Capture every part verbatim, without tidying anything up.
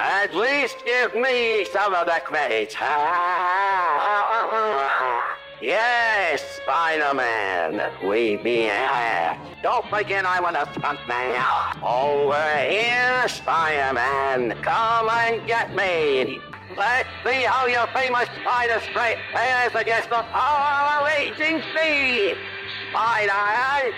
At least give me some of the credit. Yes, Spider-Man, we be here. Don't forget I want a stuntman. Over here, Spider-Man, come and get me. Let's see how your famous spider straight fares against the power of raging speed. Spider-Man.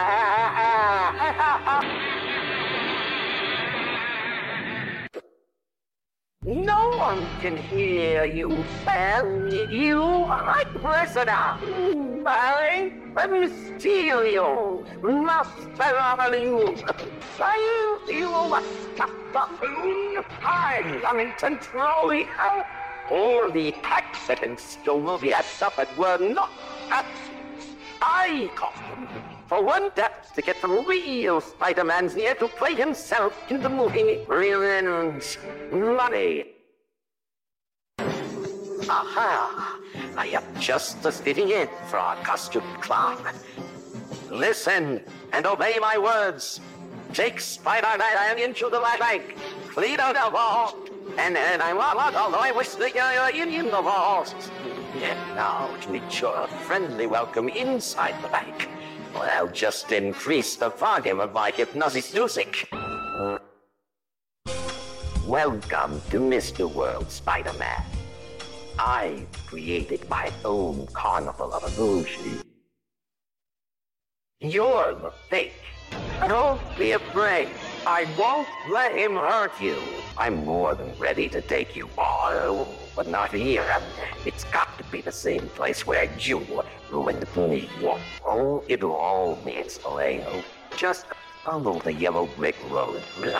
No one can hear you, and you are prisoner. My Mysterio must travel you. While you must stop the balloon high and control the earth. All the accidents you will be suffered were not at I come. For one death to get the real Spider-Man's here to play himself in the movie Revenge Money. Aha! I am just the fitting in for our costume clown. Listen and obey my words. Take Spider-Man into the bank, clean out the wall, and then I want, although I wish that you're in, in the walls. And now to ensure a friendly welcome inside the bank, I'll just increase the volume of my hypnosis music. Welcome to Mister World, Spider-Man. I created my own carnival of illusion. You're the fake. Don't be afraid. I won't let him hurt you. I'm more than ready to take you all, but not here. It's got to be the same place where you ruined me. Oh, it'll all be explained. Just follow the yellow brick road.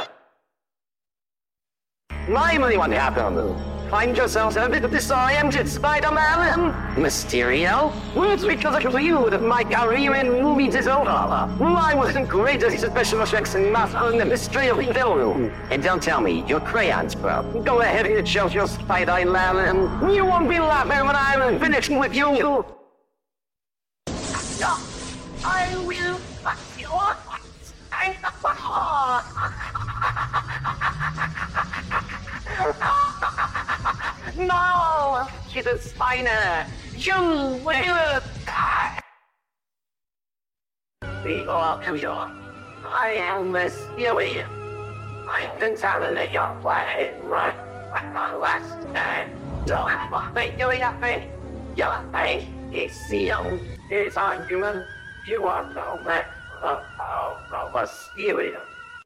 My money won't happen. Find yourselves a bit of disoriented Spider-Man. Mysterio? Well, it's because of you that my career in movies is over. I wasn't great at special effects and master in the mystery of the film. And don't tell me your crayons broke. Go ahead and show your Spider-Man. You won't be laughing when I'm finished with you. I will fuck you up. No, she's a Spider. You will die. Before you, I am Mysterio. I've been telling your play right last time. Don't make you happy. Your face is sealed. His argument, you are no man of Mysterio.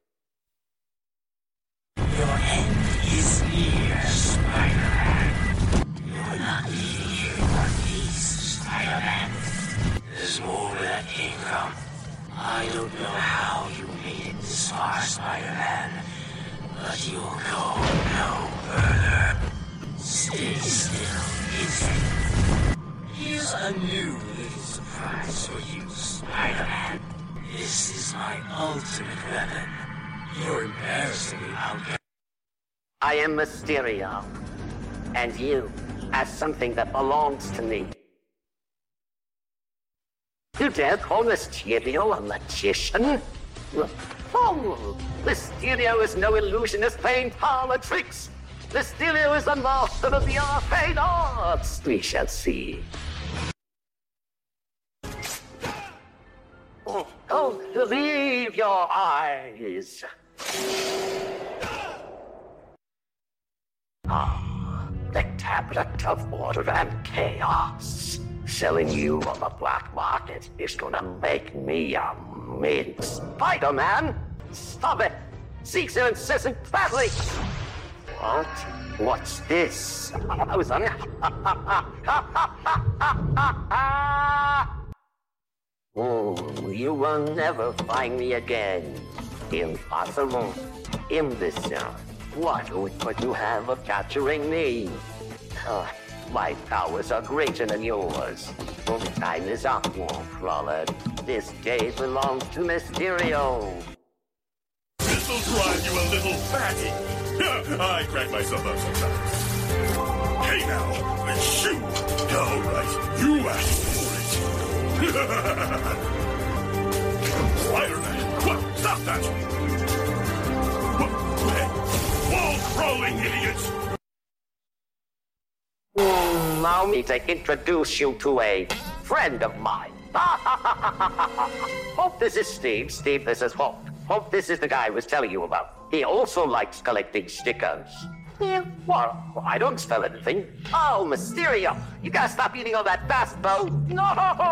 Your end is near, Spider-Man. You're not leaving here in one piece, Spider-Man. There's more where that came from. I don't know how you made it this far, Spider-Man, but you'll go no further. Stay still, instant. Here's a new little surprise for you, Spider-Man. This is my ultimate weapon. You're embarrassingly outgunned. I am Mysterio, and you are something that belongs to me. You dare call Mysterio a magician? Oh, Mysterio is no illusionist playing parlor tricks. Mysterio is a master of the arcane arts. We shall see. Oh, don't believe your eyes. Ah, the tablet of order and chaos. Selling you on the black market is gonna make me a mint. Spider-Man, stop it! Cease your incessant battling! What? What's this? I was on. Oh, you will never find me again. Impossible. Imbecile. What would you have of capturing me? Uh, my powers are greater than yours. Well, time is up, Wallcrawler. This day belongs to Mysterio. This'll drive you a little fatty. I crack myself up sometimes. Hey now, let's shoot. All right, you asked for it. Spider-Man, what? Stop that! Hey, Wallcrawler! crawling idiots! Mm, allow me to introduce you to a friend of mine. Hope this is Steve. Steve, this is Hope. Hope this is the guy I was telling you about. He also likes collecting stickers. Yeah, well, I don't spell anything. Oh, Mysterio, you gotta stop eating all that fast food. No!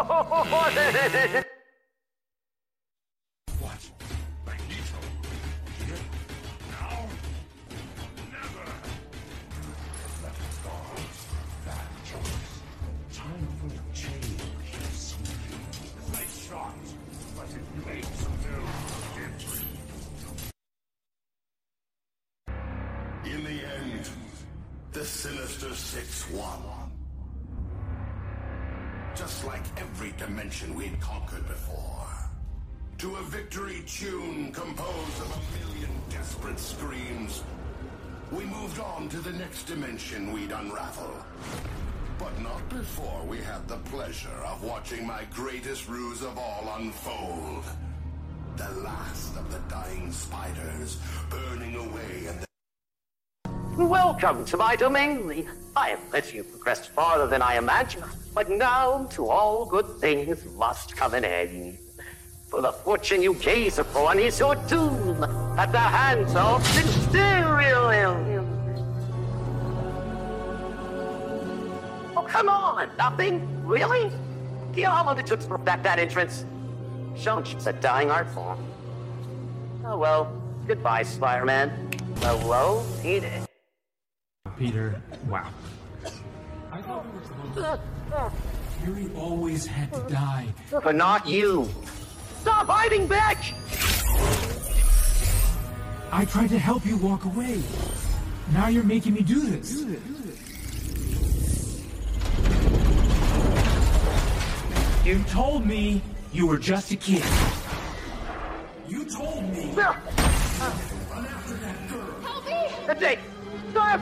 What? Magneto? Here? Now? Never! Let it go. Bad choice. Time for a change. Nice shot, but it makes no entry. In the end, the Sinister Six won. Just like every dimension we'd conquered before. To a victory tune composed of a million desperate screams, we moved on to the next dimension we'd unravel. But not before we had the pleasure of watching my greatest ruse of all unfold. The last of the dying spiders burning away in the Welcome to my domain. I have let you progress farther than I imagined, but now to all good things must come an end. For the fortune you gaze upon is your doom at the hands of Mysterio. Oh, come on, nothing? Really? Do you know how long it took to perfect that entrance? Shun's a dying art form. Oh well, goodbye, Spider-Man. Hello, Peter. Peter, wow. I thought we were close. Fury always had to die. But not you. Stop hiding back! I tried to help you walk away. Now you're making me do this. You told me you were just a kid. You told me. Run after that girl. Help me! Jake, stop!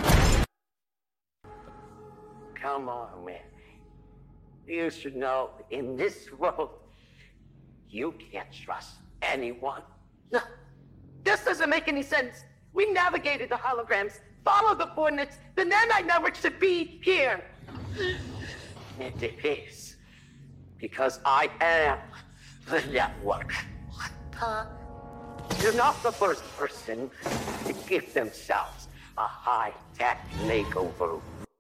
Come on, man. You should know, in this world, you can't trust anyone. No, this doesn't make any sense. We navigated the holograms, followed the coordinates, then I never should be here. And it is because I am the network. You're not the first person to give themselves a high-tech makeover.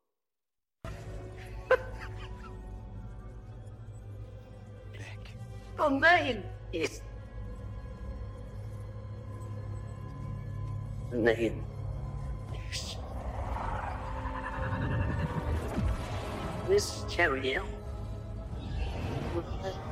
The name is... The name is... Mysterio.